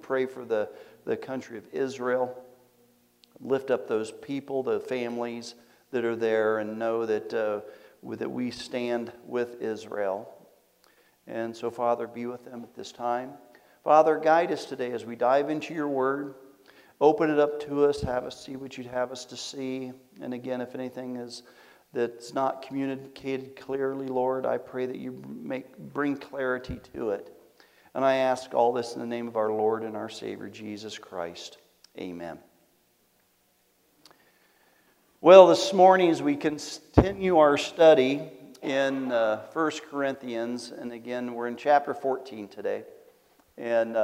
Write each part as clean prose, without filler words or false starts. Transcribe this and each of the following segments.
pray for the country of Israel. Lift up those people, the families that are there, and know that we stand with Israel. And so, Father, be with them at this time. Father, guide us today as we dive into your word. Open it up to us. Have us see what you'd have us to see. And again, if anything that's not communicated clearly, Lord, I pray that you bring clarity to it. And I ask all this in the name of our Lord and our Savior, Jesus Christ. Amen. Well, this morning as we continue our study in 1 Corinthians, and again, we're in chapter 14 today. And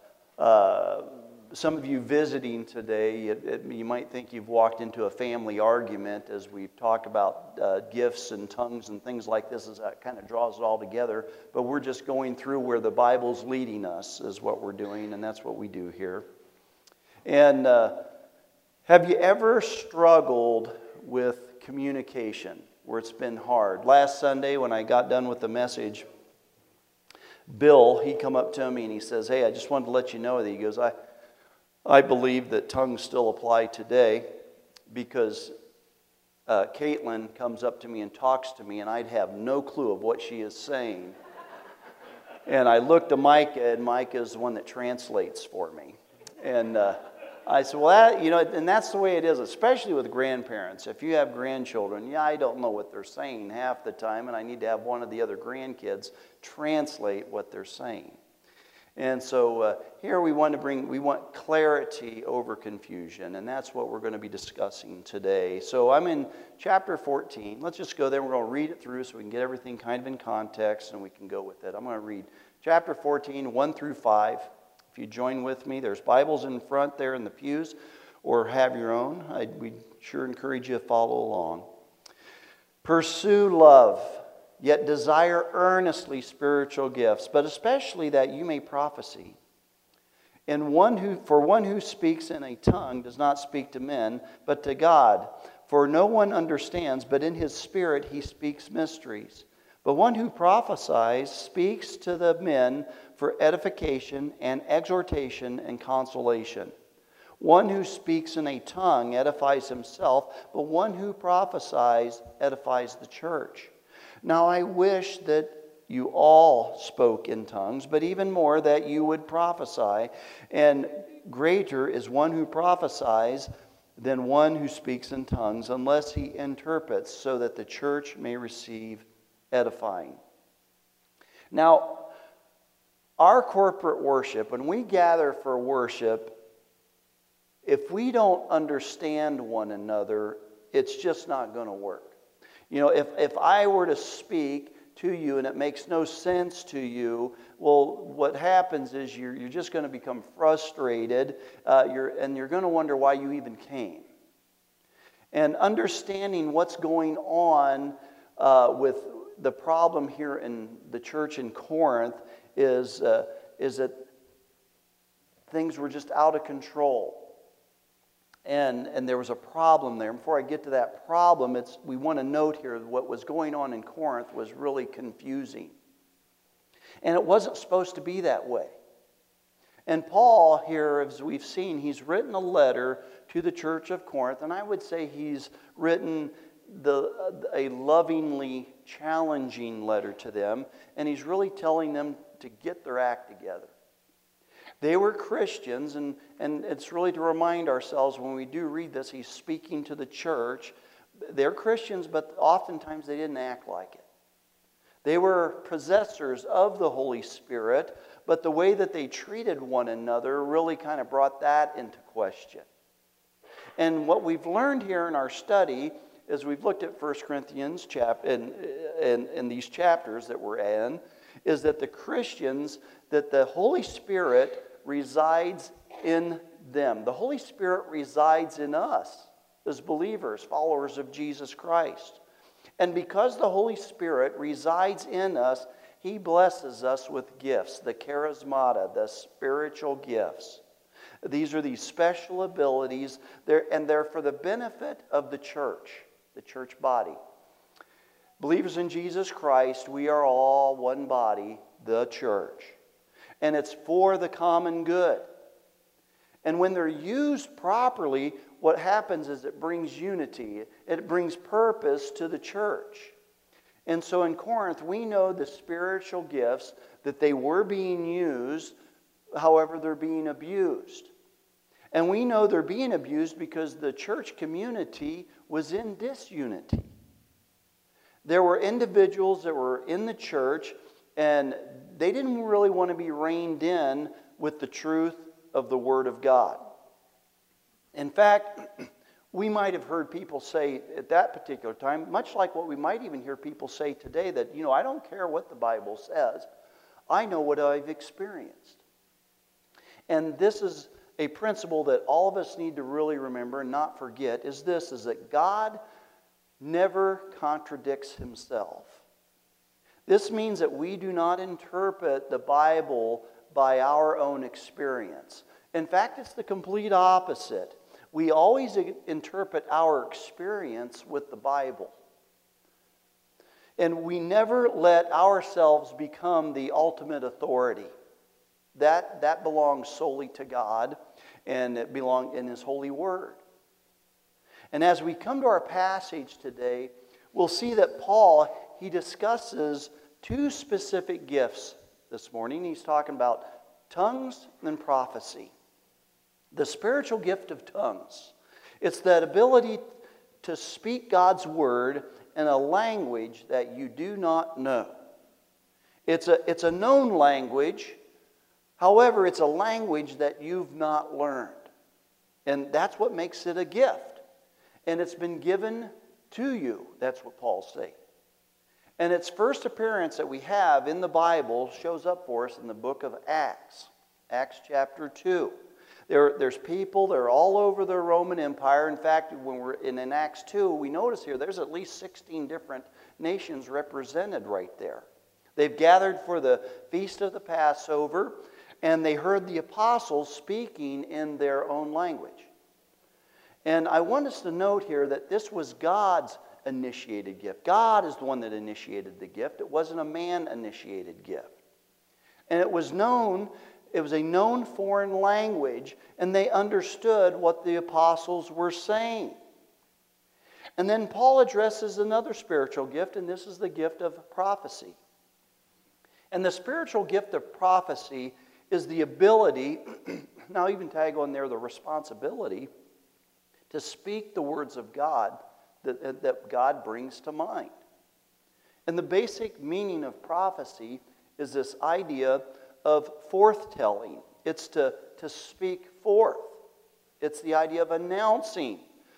some of you visiting today, you might think you've walked into a family argument as we've talked about gifts and tongues and things like this, as that kind of draws it all together. But we're just going through where the Bible's leading us is what we're doing, and that's what we do here. And have you ever struggled with communication where it's been hard? Last Sunday when I got done with the message, Bill, he come up to me and he says, "Hey, I just wanted to let you know that," he goes, I believe that tongues still apply today because Caitlin comes up to me and talks to me and I'd have no clue of what she is saying. And I looked to Micah, and Micah is the one that translates for me. And I said, well, and that's the way it is, especially with grandparents. If you have grandchildren, I don't know what they're saying half the time, and I need to have one of the other grandkids translate what they're saying. And so here we want clarity over confusion, and that's what we're going to be discussing today. So I'm in chapter 14. Let's just go there. We're going to read it through so we can get everything kind of in context, and we can go with it. I'm going to read chapter 14, 1 through 5. If you join with me, there's Bibles in front there in the pews, or have your own. We sure encourage you to follow along. Pursue love, yet desire earnestly spiritual gifts, but especially that you may prophesy. For one who speaks in a tongue does not speak to men, but to God. For no one understands, but in his spirit he speaks mysteries. But one who prophesies speaks to the men for edification and exhortation and consolation. One who speaks in a tongue edifies himself, but one who prophesies edifies the church. Now I wish that you all spoke in tongues, but even more that you would prophesy. And greater is one who prophesies than one who speaks in tongues, unless he interprets, so that the church may receive edifying. Now, our corporate worship, when we gather for worship, if we don't understand one another, it's just not going to work. If I were to speak to you and it makes no sense to you, well, what happens is you're just going to become frustrated, and you're going to wonder why you even came. And understanding what's going on with the problem here in the church in Corinth is that things were just out of control. And there was a problem there. Before I get to that problem, we want to note here that what was going on in Corinth was really confusing. And it wasn't supposed to be that way. And Paul here, as we've seen, he's written a letter to the church of Corinth, and I would say he's written a lovingly challenging letter to them, and he's really telling them to get their act together. They were Christians, and it's really to remind ourselves when we do read this, he's speaking to the church. They're Christians, but oftentimes they didn't act like it. They were possessors of the Holy Spirit, but the way that they treated one another really kind of brought that into question. And what we've learned here in our study, as we've looked at 1 Corinthians in these chapters that we're in, is that the Christians, that the Holy Spirit resides in them. The Holy Spirit resides in us as believers, followers of Jesus Christ. And because the Holy Spirit resides in us, He blesses us with gifts, the charismata, the spiritual gifts. These are these special abilities, and they're for the benefit of the church body. Believers in Jesus Christ, we are all one body, the church. And it's for the common good. And when they're used properly, what happens is it brings unity. It brings purpose to the church. And so in Corinth, we know the spiritual gifts, that they were being used, however, they're being abused. And we know they're being abused because the church community was in disunity. There were individuals that were in the church, and they didn't really want to be reined in with the truth of the Word of God. In fact, we might have heard people say at that particular time, much like what we might even hear people say today, that, I don't care what the Bible says. I know what I've experienced. And this is a principle that all of us need to really remember and not forget, is that God never contradicts Himself. This means that we do not interpret the Bible by our own experience. In fact, it's the complete opposite. We always interpret our experience with the Bible. And we never let ourselves become the ultimate authority. That belongs solely to God, and it belongs in His holy Word. And as we come to our passage today, we'll see that Paul, he discusses two specific gifts this morning. He's talking about tongues and prophecy. The spiritual gift of tongues. It's that ability to speak God's Word in a language that you do not know. It's a known language. However, it's a language that you've not learned. And that's what makes it a gift. And it's been given to you. That's what Paul's saying. And its first appearance that we have in the Bible shows up for us in the book of Acts. Acts chapter 2. There's people, they're all over the Roman Empire. In fact, when we're in Acts 2, we notice here there's at least 16 different nations represented right there. They've gathered for the feast of the Passover, and they heard the apostles speaking in their own language. And I want us to note here that this was God's initiated gift. God is the one that initiated the gift. It wasn't a man-initiated gift. And it was a known foreign language, and they understood what the apostles were saying. And then Paul addresses another spiritual gift, and this is the gift of prophecy. And the spiritual gift of prophecy is the ability, now even tag on there the responsibility, to speak the words of God that God brings to mind. And the basic meaning of prophecy is this idea of forthtelling. It's to speak forth. It's the idea of announcing.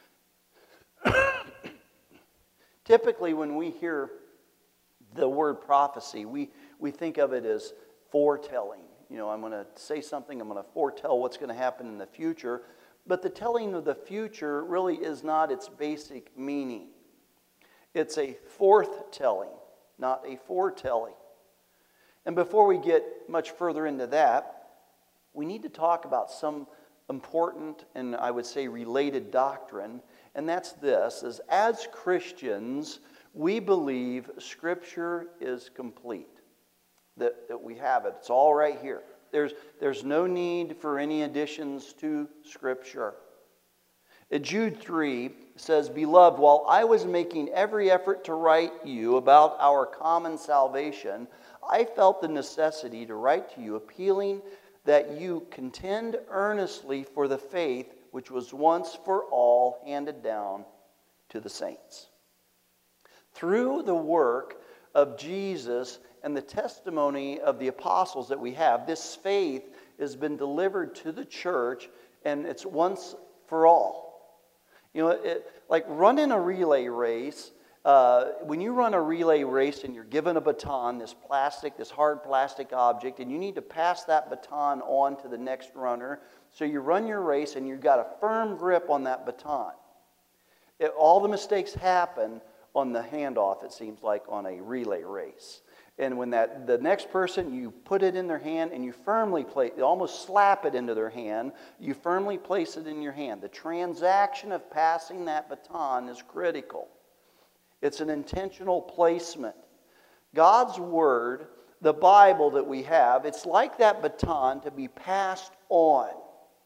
Typically, when we hear the word prophecy, we think of it as foretelling. I'm going to say something, I'm going to foretell what's going to happen in the future. But the telling of the future really is not its basic meaning. It's a forthtelling, not a foretelling. And before we get much further into that, we need to talk about some important and I would say related doctrine, and that's this, is as Christians, we believe Scripture is complete. That we have it. It's all right here. There's no need for any additions to Scripture. Jude 3 says, "Beloved, while I was making every effort to write you about our common salvation, I felt the necessity to write to you, appealing that you contend earnestly for the faith which was once for all handed down to the saints." Through the work of Jesus and the testimony of the apostles that we have, this faith has been delivered to the church, and it's once for all. Like running a relay race, when you run a relay race and you're given a baton, this hard plastic object, and you need to pass that baton on to the next runner, so you run your race and you've got a firm grip on that baton. All the mistakes happen on the handoff, it seems like, on a relay race. And when the next person, you put it in their hand and you firmly place, you almost slap it into their hand, you firmly place it in your hand. The transaction of passing that baton is critical. It's an intentional placement. God's Word, the Bible that we have, it's like that baton to be passed on.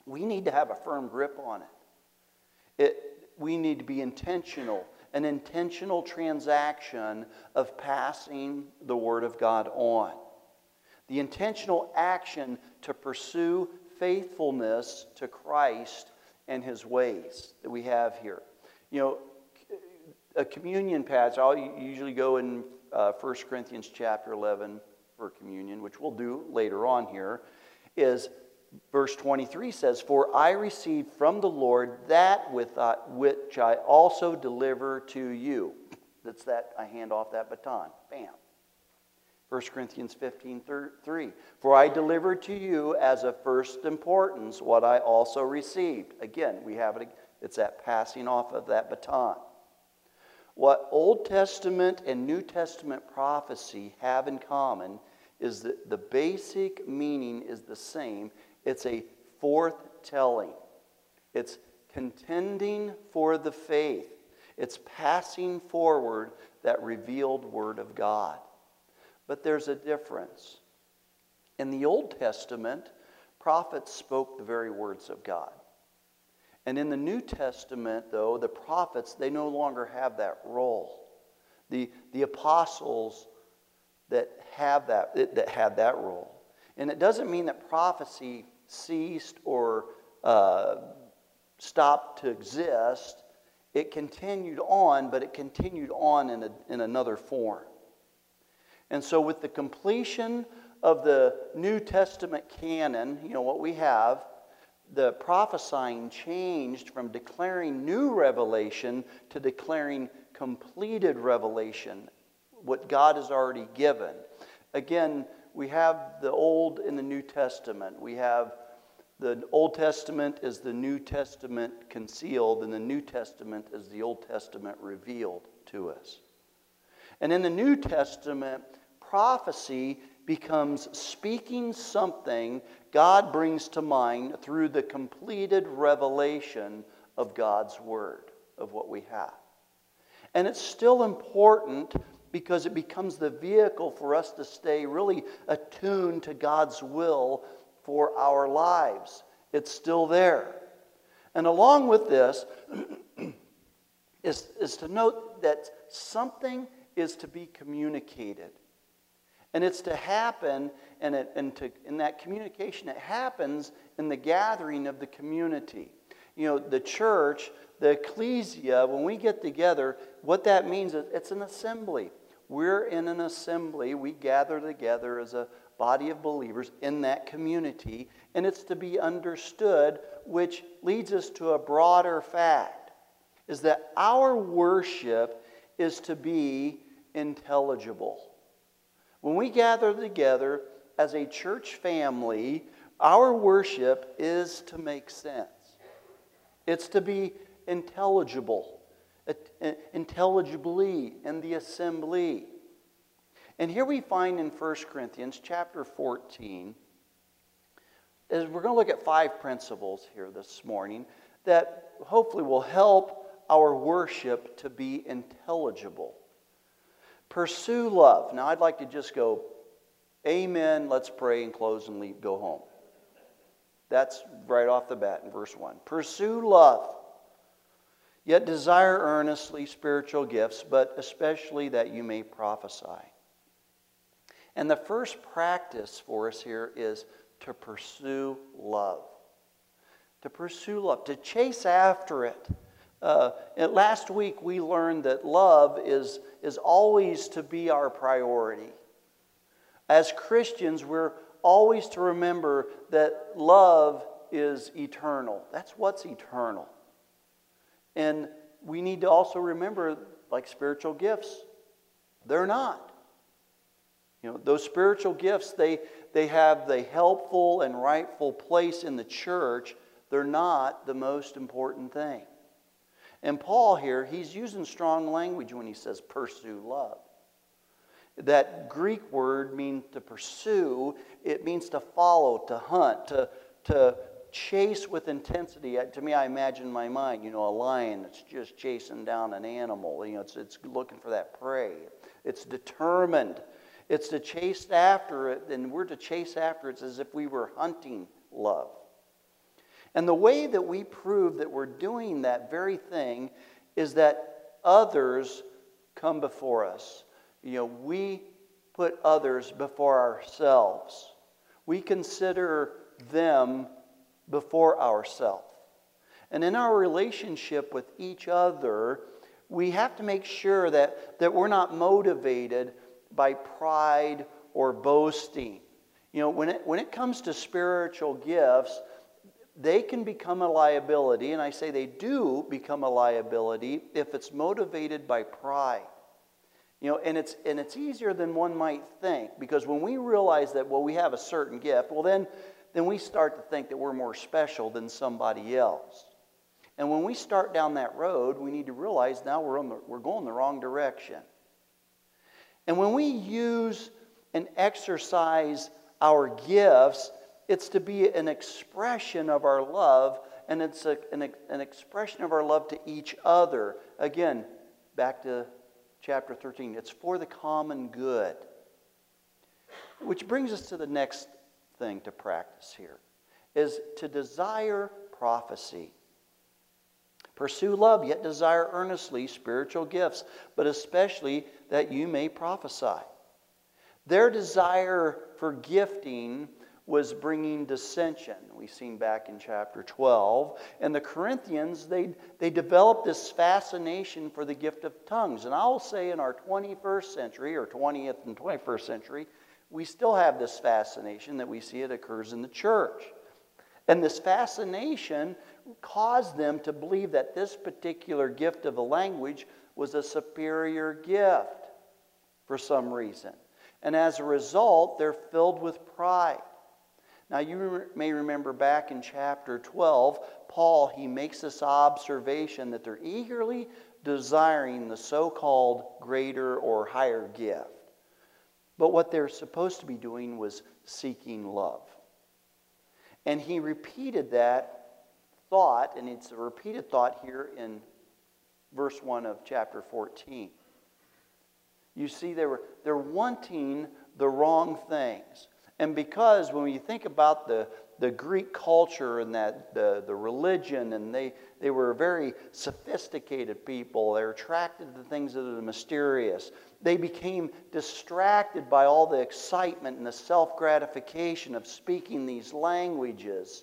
we need to have a firm grip on we need to be intentional, an intentional transaction of passing the Word of God on. The intentional action to pursue faithfulness to Christ and His ways that we have here. You know, a communion passage, I'll usually go in 1 Corinthians chapter 11 for communion, which we'll do later on here, is verse 23 says, "For I received from the Lord that which I also deliver to you." That's that, I hand off that baton. Bam. 1 Corinthians 15:3. "For I delivered to you as of first importance what I also received." Again, we have it. It's that passing off of that baton. What Old Testament and New Testament prophecy have in common is that the basic meaning is the same. It's a forthtelling. It's contending for the faith. It's passing forward that revealed Word of God. But there's a difference. In the Old Testament, prophets spoke the very words of God. And in the New Testament, though, the prophets, they no longer have that role. The apostles that had that role. And it doesn't mean that prophecy ceased or stopped to exist. It continued on, but it continued on in another form. And so with the completion of the New Testament canon, you know what we have, the prophesying changed from declaring new revelation to declaring completed revelation, what God has already given. Again, we have the Old and the New Testament. We have the Old Testament is the New Testament concealed, and the New Testament is the Old Testament revealed to us. And in the New Testament, prophecy becomes speaking something God brings to mind through the completed revelation of God's Word, of what we have. And it's still important because it becomes the vehicle for us to stay really attuned to God's will for our lives. It's still there. And along with this is to note that something is to be communicated. And it's to happen, and in that communication, it happens in the gathering of the community. You know, the church, the ecclesia, when we get together, what that means is it's an assembly. We're in an assembly. We gather together as a body of believers in that community, and it's to be understood, which leads us to a broader fact, is that our worship is to be intelligible. When we gather together as a church family, our worship is to make sense. It's to be intelligible, intelligibly in the assembly. And here we find in 1 Corinthians chapter 14, as we're going to look at 5 principles here this morning that hopefully will help our worship to be intelligible. Pursue love. Now I'd like to just go, amen, let's pray and close and leave, go home. That's right off the bat in verse 1. Pursue love, yet desire earnestly spiritual gifts, but especially that you may prophesy. And the first practice for us here is to pursue love. To pursue love, to chase after it. Last week we learned that love is always to be our priority. As Christians, we're always to remember that love is eternal. That's what's eternal. And we need to also remember, like spiritual gifts, they're not. You know, those spiritual gifts, they have the helpful and rightful place in the church. They're not the most important thing. And Paul here, he's using strong language when he says pursue love. That Greek word means to pursue. It means to follow, to hunt, to chase with intensity. To me, I imagine in my mind, you know, a lion that's just chasing down an animal. You know, it's looking for that prey. It's determined. It's to chase after it, and we're to chase after it as if we were hunting love. And the way that we prove that we're doing that very thing is that others come before us. We put others before ourselves. We consider them before ourselves. And in our relationship with each other, we have to make sure that we're not motivated by pride or boasting. When it comes to spiritual gifts, they can become a liability, and I say they do become a liability if it's motivated by pride. And it's easier than one might think, because when we realize that, we have a certain gift, then we start to think that we're more special than somebody else. And when we start down that road, we need to realize now we're going the wrong direction. And when we use and exercise our gifts, it's to be an expression of our love, and it's an expression of our love to each other. Again, back to chapter 13. It's for the common good. Which brings us to the next thing to practice here, is to desire prophecy. Pursue love, yet desire earnestly spiritual gifts, but especially that you may prophesy. Their desire for gifting was bringing dissension. We've seen back in chapter 12. And the Corinthians, they developed this fascination for the gift of tongues. And I'll say in our 21st century, or 20th and 21st century, we still have this fascination that we see it occurs in the church. And this fascination caused them to believe that this particular gift of a language was a superior gift for some reason. And as a result, they're filled with pride. Now, you may remember back in chapter 12, Paul, he makes this observation that they're eagerly desiring the so-called greater or higher gift. But what they're supposed to be doing was seeking love. And he repeated that thought, and it's a repeated thought here in verse 1 of chapter 14. You see, they're wanting the wrong things. And because when you think about the Greek culture and that the religion, and they were very sophisticated people, they're attracted to things that are mysterious. They became distracted by all the excitement and the self-gratification of speaking these languages.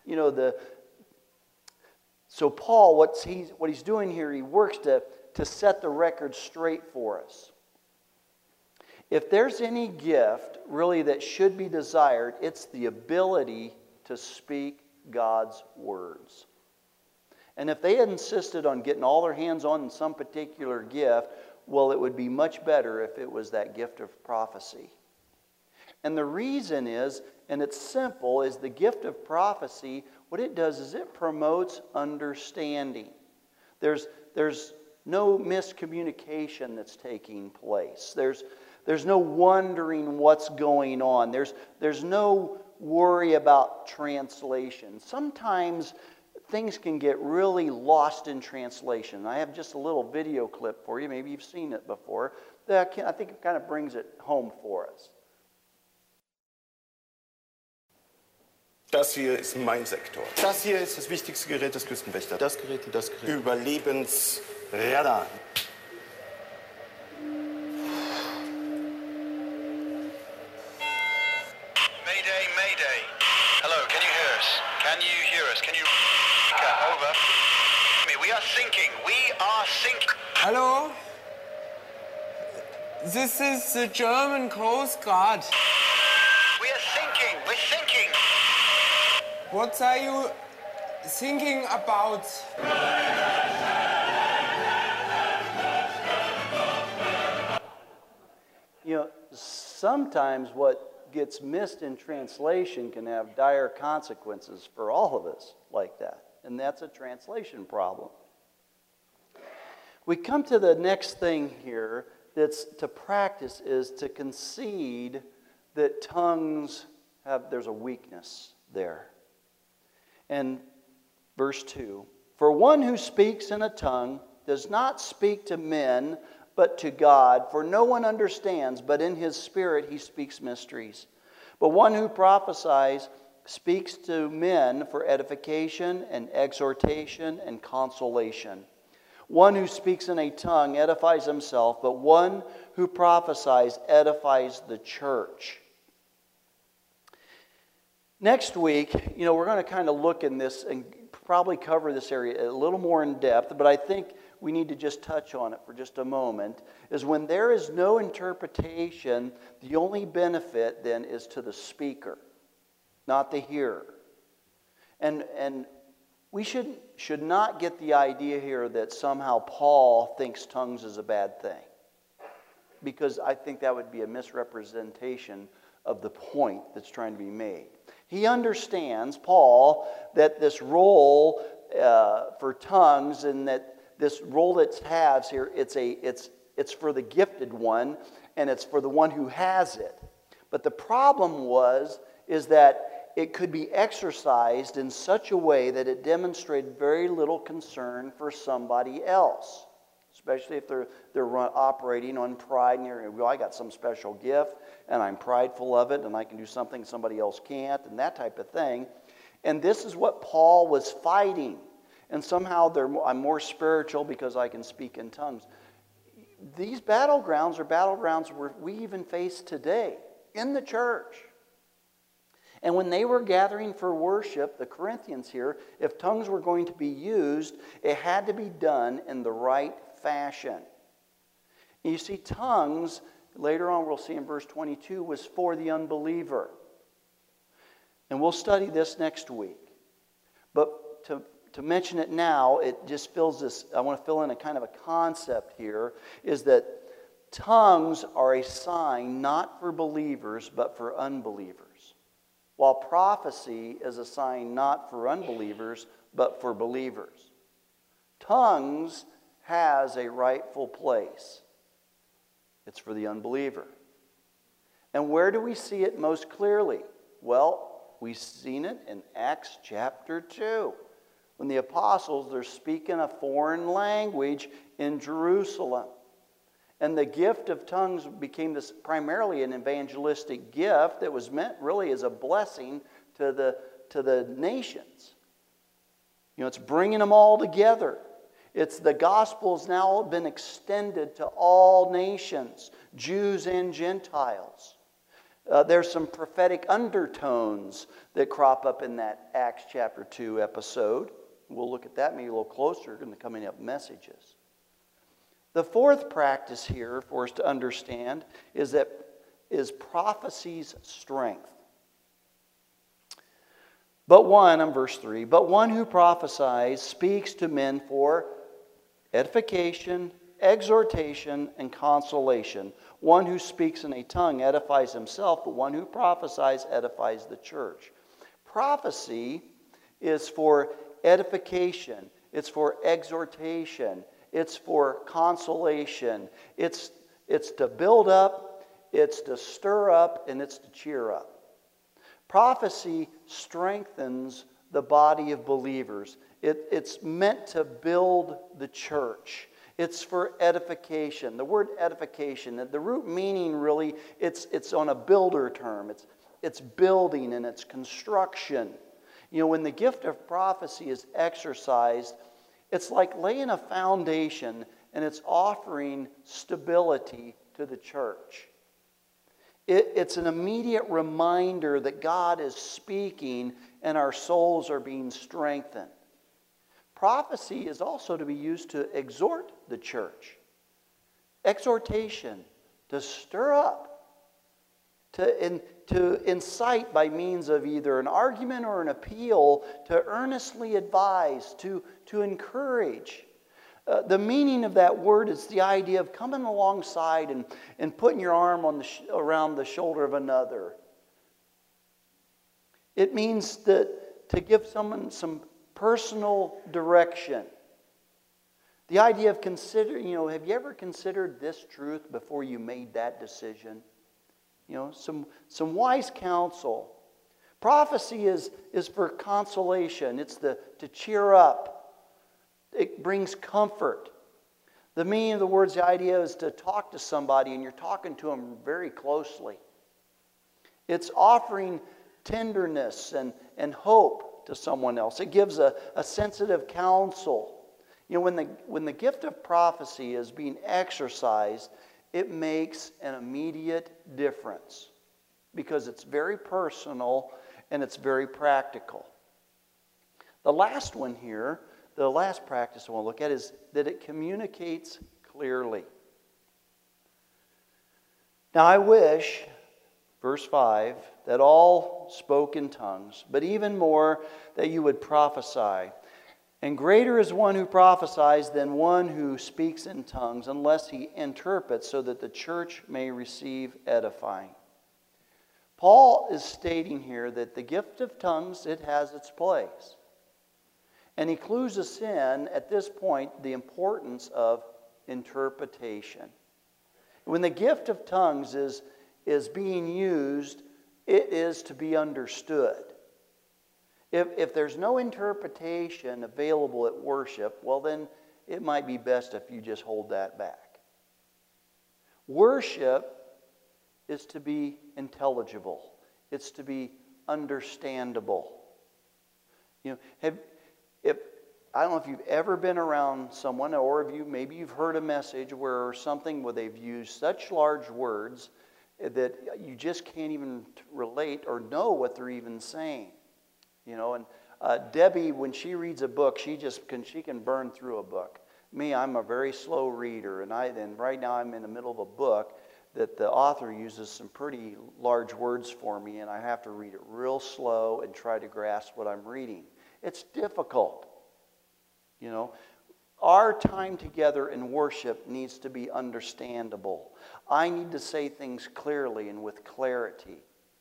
So Paul, what he's doing here, he works to set the record straight for us. If there's any gift really that should be desired, it's the ability to speak God's words. And if they had insisted on getting all their hands on some particular gift, it would be much better if it was that gift of prophecy. And the reason is, and it's simple, is the gift of prophecy, what it does is it promotes understanding. There's no miscommunication that's taking place. There's no wondering what's going on. There's no worry about translation. Sometimes things can get really lost in translation. I have just a little video clip for you. Maybe you've seen it before. I think it kind of brings it home for us. Das hier ist mein Sektor. Das hier ist das wichtigste Gerät des Küstenwächters. Das Gerät und das Gerät. Überlebensradar. Mayday, mayday. Hello, can you hear us? Can you hear us? Can you... Over. We are sinking. We are sinking. Hello? This is the German Coast Guard. We are sinking. We're sinking. What are you thinking about? Sometimes what gets missed in translation can have dire consequences for all of us like that. And that's a translation problem. We come to the next thing here that's to practice is to concede that tongues there's a weakness there. And verse 2, for one who speaks in a tongue does not speak to men, but to God, for no one understands, but in his spirit he speaks mysteries. But one who prophesies speaks to men for edification and exhortation and consolation. One who speaks in a tongue edifies himself, but one who prophesies edifies the church. Next week, we're going to kind of look in this and probably cover this area a little more in depth, but I think we need to just touch on it for just a moment, is when there is no interpretation, the only benefit then is to the speaker, not the hearer. And we should not get the idea here that somehow Paul thinks tongues is a bad thing, because I think that would be a misrepresentation of the point that's trying to be made. He understands, Paul, that this role for tongues and that this role it has here, it's for the gifted one and it's for the one who has it. But the problem is that it could be exercised in such a way that it demonstrated very little concern for somebody else, especially if they're operating on pride and you're, well, I got some special gift and I'm prideful of it and I can do something somebody else can't and that type of thing. And this is what Paul was fighting. And somehow I'm more spiritual because I can speak in tongues. These battlegrounds are battlegrounds we even face today in the church. And when they were gathering for worship, the Corinthians here, if tongues were going to be used, it had to be done in the right fashion. And you see, tongues, later on we'll see in verse 22, was for the unbeliever. And we'll study this next week. But to mention it now, it just fills this, I want to fill in a kind of a concept here, is that tongues are a sign not for believers, but for unbelievers. While prophecy is a sign not for unbelievers, but for believers. Tongues has a rightful place. It's for the unbeliever. And where do we see it most clearly? Well, we've seen it in Acts chapter 2. When the apostles, they're speaking a foreign language in Jerusalem. And the gift of tongues became this primarily an evangelistic gift that was meant really as a blessing to the nations. It's bringing them all together. It's the gospel's now been extended to all nations, Jews and Gentiles. There's some prophetic undertones that crop up in that Acts chapter 2 episode. We'll look at that maybe a little closer in the coming up messages. The fourth practice here for us to understand is prophecy's strength. But one, I'm verse 3, but one who prophesies speaks to men for edification, exhortation, and consolation. One who speaks in a tongue edifies himself, but one who prophesies edifies the church. Prophecy is for edification. It's for exhortation. It's for consolation. It's to build up, it's to stir up, and it's to cheer up. Prophecy strengthens the body of believers. It's meant to build the church. It's for edification. The word edification, the root meaning really, it's on a builder term. It's building and it's construction. When the gift of prophecy is exercised, it's like laying a foundation and it's offering stability to the church. It's an immediate reminder that God is speaking and our souls are being strengthened. Prophecy is also to be used to exhort the church. Exhortation, to stir up, to incite by means of either an argument or an appeal, to earnestly advise, to encourage. The meaning of that word is the idea of coming alongside and putting your arm around the shoulder of another. It means to give someone some personal direction. The idea of have you ever considered this truth before you made that decision? Some wise counsel. Prophecy is for consolation. It's to cheer up. It brings comfort. The meaning of the words, the idea is to talk to somebody and you're talking to them very closely. It's offering tenderness and hope to someone else. It gives a sensitive counsel. You know, when the gift of prophecy is being exercised, it makes an immediate difference because it's very personal and it's very practical. The last one here, the last practice I want to look at is that it communicates clearly. Now I wish, verse 5, that all spoke in tongues, but even more that you would prophesy. And greater is one who prophesies than one who speaks in tongues, unless he interprets, so that the church may receive edifying. Paul is stating here that the gift of tongues, it has its place. And he clues us in, at this point, the importance of interpretation. When the gift of tongues is being used, it is to be understood. If there's no interpretation available at worship, well then it might be best if you just hold that back. Worship is to be intelligible. It's to be understandable. You know, I don't know if you've ever been around someone, or maybe you've heard a message where they've used such large words that you just can't even relate or know what they're even saying. You know, and Debbie, when she reads a book, she can burn through a book. Me, I'm a very slow reader, and right now I'm in the middle of a book that the author uses some pretty large words for me, and I have to read it real slow and try to grasp what I'm reading. It's difficult. You know, our time together in worship needs to be understandable. I need to say things clearly and with clarity.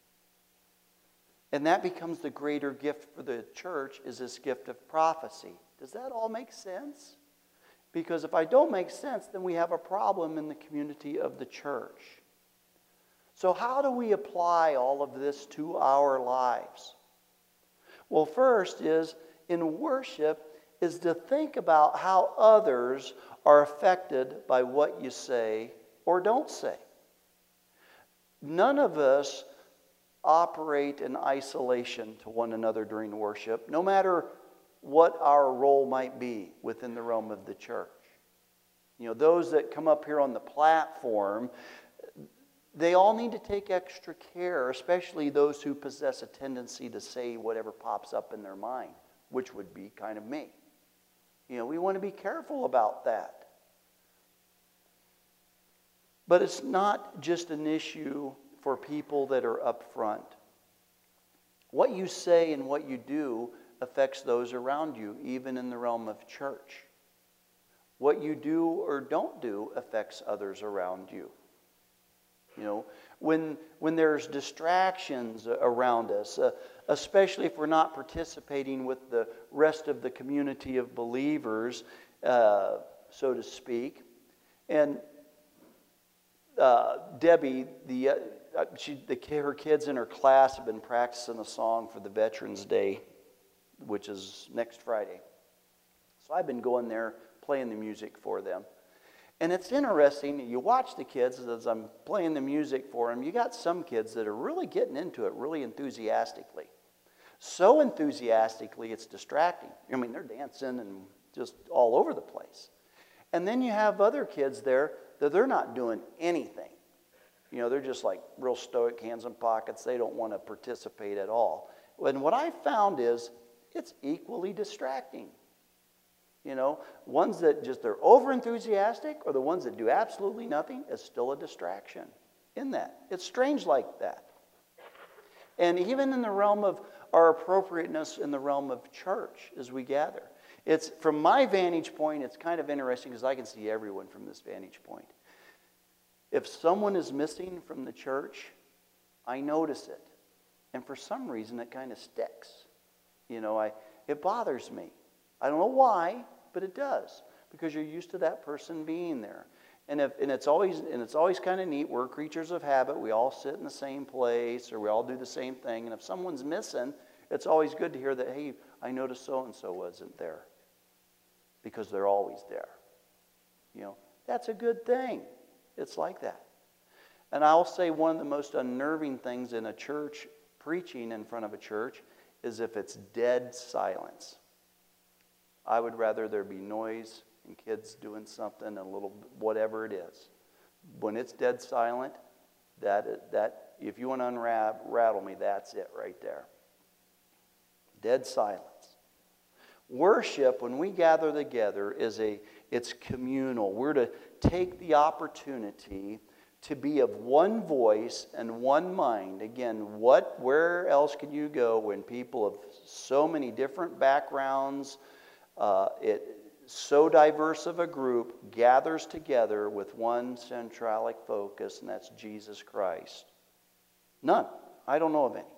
And that becomes the greater gift for the church, is this gift of prophecy. Does that all make sense? Because if I don't make sense, then we have a problem in the community of the church. So how do we apply all of this to our lives? Well, first is, in worship, is to think about how others are affected by what you say or don't say. None of us operate in isolation to one another during worship, no matter what our role might be within the realm of the church. You know, those that come up here on the platform, they all need to take extra care, especially those who possess a tendency to say whatever pops up in their mind, which would be kind of me. You know, we want to be careful about that. But it's not just an issue for people that are up front. What you say and what you do affects those around you, even in the realm of church. What you do or don't do affects others around you. You know, when there's distractions around us, especially if we're not participating with the rest of the community of believers, so to speak. And Debbie, her kids in her class have been practicing a song for the Veterans Day, which is next Friday. So I've been going there, playing the music for them. And it's interesting, you watch the kids as I'm playing the music for them, you got some kids that are really getting into it really enthusiastically. So enthusiastically, it's distracting. I mean, they're dancing and just all over the place. And then you have other kids there that they're not doing anything. You know, they're just like real stoic, hands in pockets. They don't want to participate at all. And what I found is it's equally distracting. You know, ones that just are over-enthusiastic or the ones that do absolutely nothing is still a distraction in that. It's strange like that. And even in the realm of our appropriateness in the realm of church as we gather. It's, from my vantage point, it's kind of interesting because I can see everyone from this vantage point. If someone is missing from the church, I notice it. And for some reason, it kind of sticks. You know, it bothers me. I don't know why, but it does, because you're used to that person being there. And it's always kind of neat. We're creatures of habit. We all sit in the same place, or we all do the same thing. And if someone's missing, it's always good to hear that, hey, I noticed so-and-so wasn't there, because they're always there. You know, that's a good thing. It's like that. And I'll say one of the most unnerving things in a church preaching in front of a church is if it's dead silence. I would rather there be noise and kids doing something, a little whatever it is. When it's dead silent, that if you want to unrattle me, that's it right there. Dead silence. Worship, when we gather together, it's communal. We're to take the opportunity to be of one voice and one mind. Again, where else can you go when people of so many different backgrounds, so diverse of a group, gathers together with one centralic focus, and that's Jesus Christ? None. I don't know of any.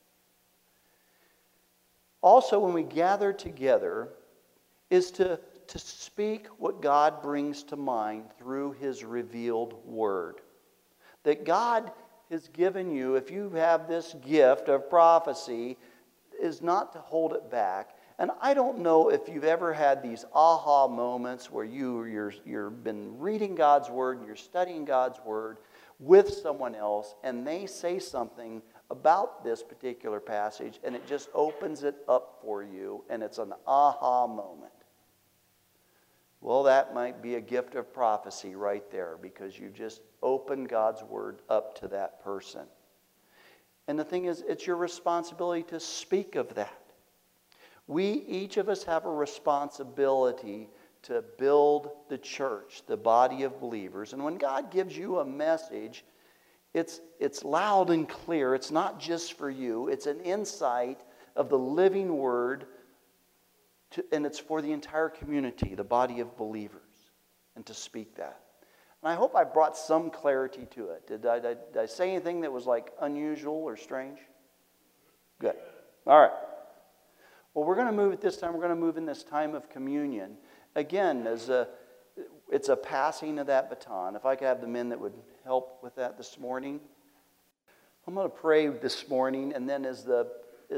Also, when we gather together, is to speak what God brings to mind through His revealed Word. That God has given you, if you have this gift of prophecy, is not to hold it back. And I don't know if you've ever had these aha moments where you've been reading God's Word, and you're studying God's Word with someone else, and they say something about this particular passage, and it just opens it up for you, and it's an aha moment. Well, that might be a gift of prophecy right there, because you just opened God's Word up to that person. And the thing is, it's your responsibility to speak of that. Each of us have a responsibility to build the church, the body of believers. And when God gives you a message, it's loud and clear. It's not just for you. It's an insight of the living Word, and it's for the entire community, the body of believers, and to speak that. And I hope I brought some clarity to it. Did I say anything that was like unusual or strange? Good. All right. Well, we're going to move at this time. We're going to move in this time of communion. Again, it's a passing of that baton. If I could have the men that would help with that this morning. I'm going to pray this morning, and then as the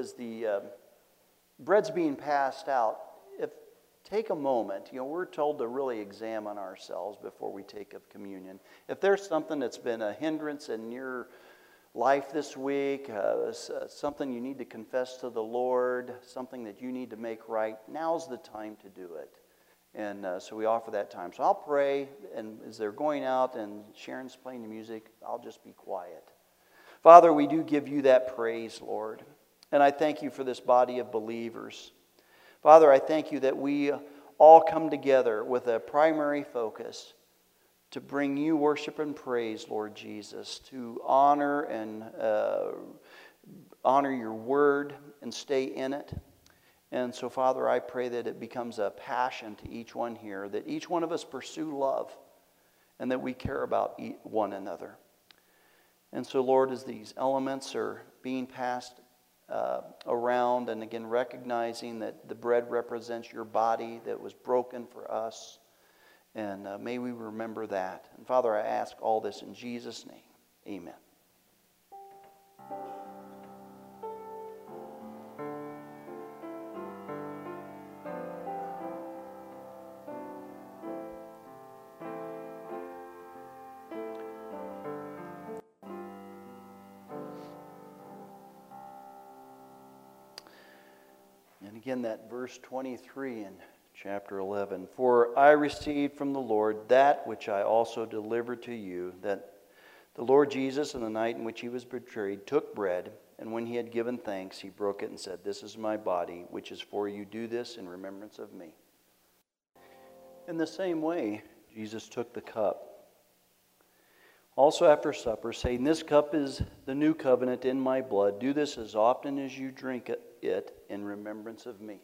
bread's being passed out, take a moment. We're told to really examine ourselves before we take of communion. If there's something that's been a hindrance in your life this week, something you need to confess to the Lord, something that you need to make right, now's the time to do it. And so we offer that time. So I'll pray, and as they're going out and Sharon's playing the music, I'll just be quiet. Father, we do give you that praise, Lord. And I thank you for this body of believers. Father, I thank you that we all come together with a primary focus to bring you worship and praise, Lord Jesus, to honor your word and stay in it. And so, Father, I pray that it becomes a passion to each one here, that each one of us pursue love, and that we care about one another. And so, Lord, as these elements are being passed around, and again recognizing that the bread represents your body that was broken for us, and may we remember that. And Father, I ask all this in Jesus' name. Amen. And again, that verse 23 in chapter 11. For I received from the Lord that which I also delivered to you, that the Lord Jesus, in the night in which he was betrayed, took bread, and when he had given thanks, he broke it and said, "This is my body, which is for you. Do this in remembrance of me." In the same way, Jesus took the cup. Also after supper, saying, "This cup is the new covenant in my blood. Do this as often as you drink it in remembrance of me."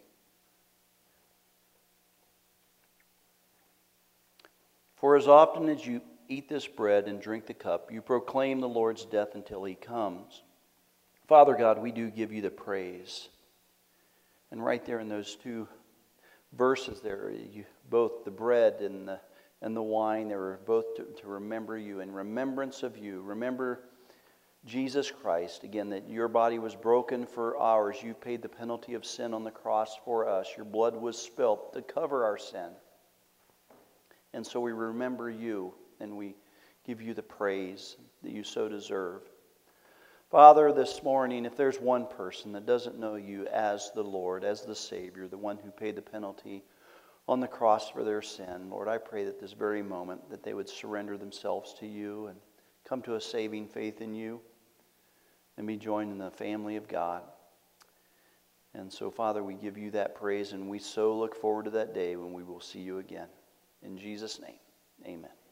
For as often as you eat this bread and drink the cup, you proclaim the Lord's death until he comes. Father God, we do give you the praise. And right there in those two verses there, both the bread and the wine, they were both to remember you, in remembrance of you. Remember Jesus Christ, again, that your body was broken for ours. You paid the penalty of sin on the cross for us. Your blood was spilt to cover our sin. And so we remember you, and we give you the praise that you so deserve. Father, this morning, if there's one person that doesn't know you as the Lord, as the Savior, the one who paid the penalty on the cross for their sin, Lord, I pray that this very moment that they would surrender themselves to you and come to a saving faith in you and be joined in the family of God. And so, Father, we give you that praise, and we so look forward to that day when we will see you again. In Jesus' name, amen.